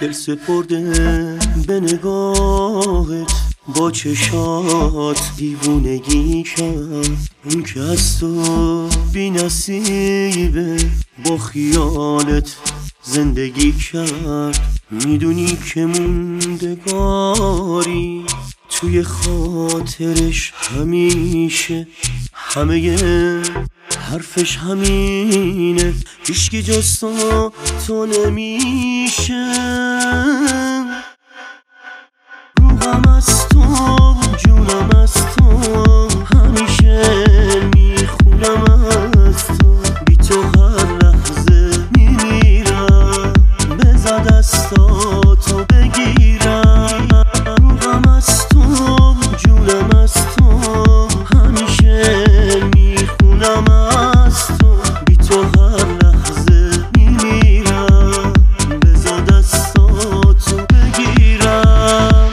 دل سپرده به نگاهت، با چشات دیوونگی کرد. اون که از تو بی نصیبه، با خیالت زندگی کرد. میدونی که موندگاری توی خاطرش همیشه، همه حرفش همینه، هیچکی جز تو نمیشه. روحم از تو، جونم از تو، همیشه میخونم از تو. بی تو هر لحظه میمیرم، بذار دستاتو بگیرم. روحم از تو، جونم از تو، همیشه میخونم از تو. بی تو هر لحظه میمیرم، بذار دستاتو بگیرم.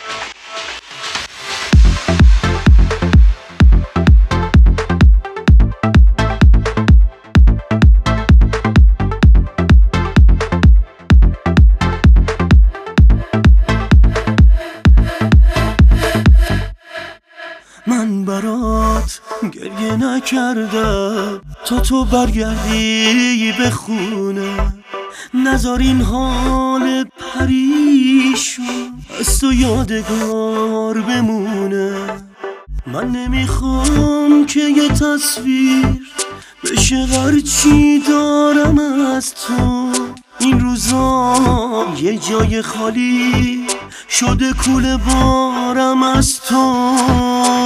من برات گریه نکردم تا تو برگردی به خونه. نذار این حال پریشون از تو یادگار بمونه. من نمیخوام که یه تصویر بشه هرچی دارم از تو. این روزا یه جای خالی شده کوله بارم از تو.